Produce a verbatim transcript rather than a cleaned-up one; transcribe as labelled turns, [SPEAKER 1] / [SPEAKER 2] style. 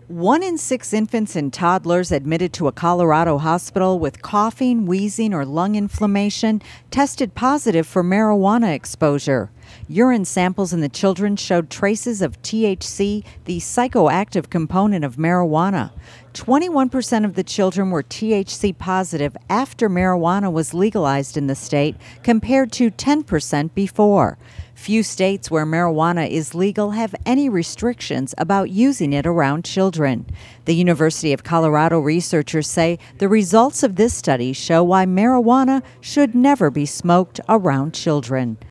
[SPEAKER 1] One in six infants and toddlers admitted to a Colorado hospital with coughing, wheezing, or lung inflammation tested positive for marijuana exposure. Urine samples in the children showed traces of T H C, the psychoactive component of marijuana. twenty-one percent of the children were T H C positive after marijuana was legalized in the state, compared to ten percent before. Few states where marijuana is legal have any restrictions about using it around children. The University of Colorado researchers say the results of this study show why marijuana should never be smoked around children.